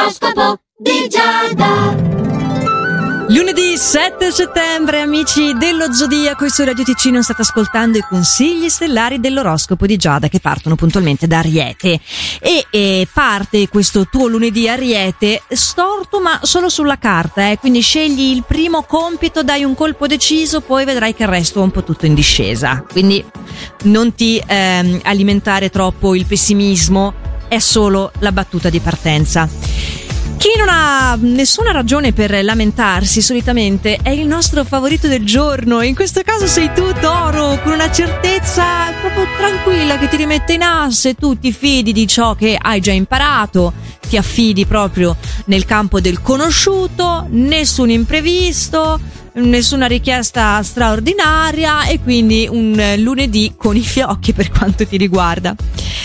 L'oroscopo di Giada. Lunedì 7 settembre, amici dello Zodiaco, su Radio Ticino state ascoltando i consigli stellari dell'oroscopo di Giada, che partono puntualmente da Ariete. E parte questo tuo lunedì Ariete storto, ma solo sulla carta, quindi scegli il primo compito, dai un colpo deciso, poi vedrai che il resto è un po' tutto in discesa. Quindi non ti alimentare troppo il pessimismo, è solo la battuta di partenza. Chi non ha nessuna ragione per lamentarsi solitamente è il nostro favorito del giorno. In questo caso sei tu, Toro, con una certezza proprio tranquilla che ti rimette in asse. Tu ti fidi di ciò che hai già imparato, ti affidi proprio nel campo del conosciuto, nessun imprevisto, nessuna richiesta straordinaria, e quindi un lunedì con i fiocchi per quanto ti riguarda.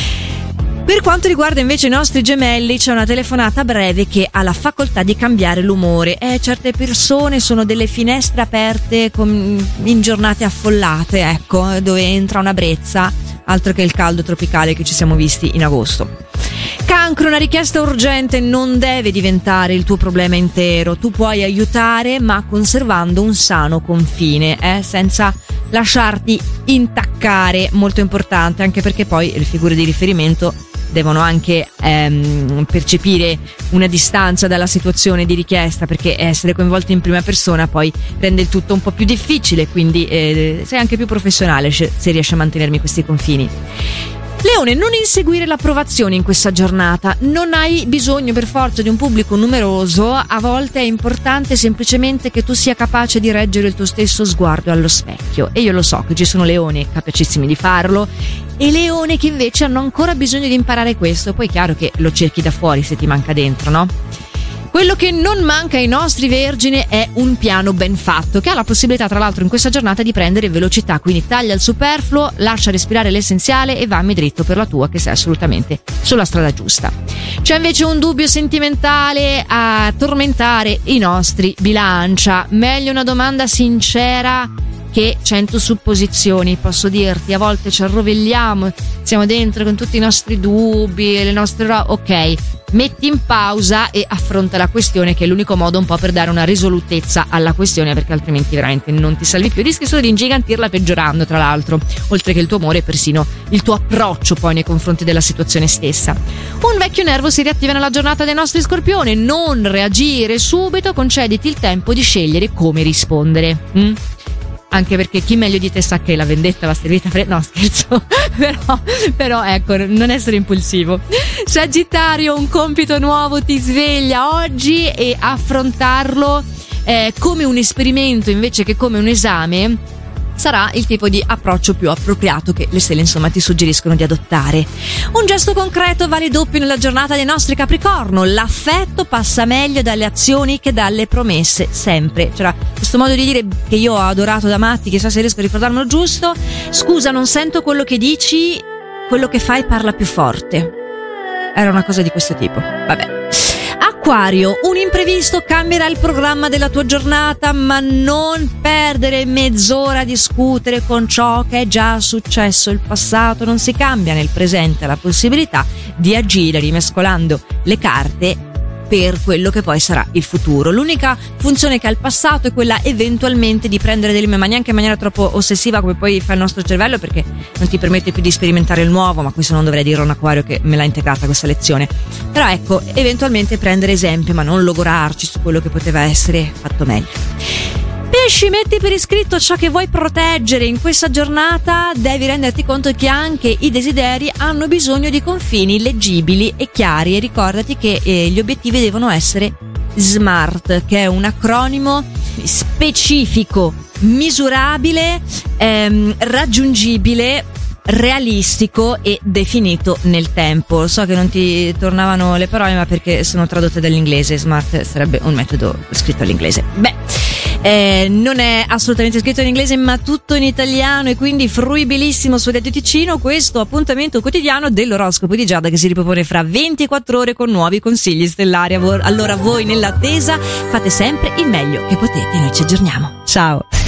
Per quanto riguarda invece i nostri gemelli, c'è una telefonata breve che ha la facoltà di cambiare l'umore. Certe persone sono delle finestre aperte in giornate affollate, ecco, dove entra una brezza, altro che il caldo tropicale che ci siamo visti in agosto. Cancro, una richiesta urgente non deve diventare il tuo problema intero. Tu puoi aiutare, ma conservando un sano confine, senza lasciarti intaccare, molto importante, anche perché poi le figure di riferimento devono anche percepire una distanza dalla situazione di richiesta, perché essere coinvolti in prima persona poi rende il tutto un po' più difficile, quindi sei anche più professionale se riesci a mantenermi questi confini. Leone, non inseguire l'approvazione in questa giornata, non hai bisogno per forza di un pubblico numeroso, a volte è importante semplicemente che tu sia capace di reggere il tuo stesso sguardo allo specchio, e io lo so che ci sono leoni capacissimi di farlo e leoni che invece hanno ancora bisogno di imparare questo. Poi è chiaro che lo cerchi da fuori se ti manca dentro, no? Quello che non manca ai nostri vergine è un piano ben fatto, che ha la possibilità tra l'altro in questa giornata di prendere velocità, quindi taglia il superfluo, lascia respirare l'essenziale e vammi dritto per la tua, che sei assolutamente sulla strada giusta. C'è invece un dubbio sentimentale a tormentare i nostri Bilancia, meglio una domanda sincera che 100 supposizioni. Posso dirti, a volte ci arrovelliamo, siamo dentro con tutti i nostri dubbi e le nostre ok, metti in pausa e affronta la questione, che è l'unico modo un po' per dare una risolutezza alla questione, perché altrimenti veramente non ti salvi più, rischi solo di ingigantirla peggiorando, tra l'altro, oltre che il tuo amore, persino il tuo approccio poi nei confronti della situazione stessa. Un vecchio nervo si riattiva nella giornata dei nostri Scorpioni, non reagire subito, concediti il tempo di scegliere come rispondere. Anche perché chi meglio di te sa che la vendetta va servita no, scherzo. però ecco, non essere impulsivo. Sagittario, un compito nuovo ti sveglia oggi, e affrontarlo come un esperimento invece che come un esame sarà il tipo di approccio più appropriato che le stelle insomma ti suggeriscono di adottare. Un gesto concreto vale doppio nella giornata dei nostri Capricorno. L'affetto passa meglio dalle azioni che dalle promesse, sempre. C'era questo modo di dire che io ho adorato da matti, chissà se riesco a ricordarmelo giusto: scusa, non sento quello che dici, quello che fai parla più forte. Era una cosa di questo tipo. Vabbè. Acquario, un imprevisto cambierà il programma della tua giornata, ma non perdere mezz'ora a discutere con ciò che è già successo. Il passato non si cambia, nel presente la possibilità di agire rimescolando le carte per quello che poi sarà il futuro. L'unica funzione che ha il passato è quella eventualmente di prendere delle ma neanche in maniera troppo ossessiva come poi fa il nostro cervello, perché non ti permette più di sperimentare il nuovo, ma questo non dovrei dirlo a un acquario che me l'ha integrata questa lezione. Però ecco, eventualmente prendere esempio, ma non logorarci su quello che poteva essere fatto meglio. Pesci, metti per iscritto ciò che vuoi proteggere in questa giornata. Devi renderti conto che anche i desideri hanno bisogno di confini leggibili e chiari, e ricordati che gli obiettivi devono essere SMART, che è un acronimo specifico, misurabile, raggiungibile, realistico e definito nel tempo. So che non ti tornavano le parole, ma perché sono tradotte dall'inglese. SMART sarebbe un metodo scritto all'inglese. Non è assolutamente scritto in inglese, ma tutto in italiano, e quindi fruibilissimo su Radio Ticino, questo appuntamento quotidiano dell'oroscopo di Giada, che si ripropone fra 24 ore con nuovi consigli stellari. Allora voi nell'attesa fate sempre il meglio che potete, noi ci aggiorniamo. Ciao!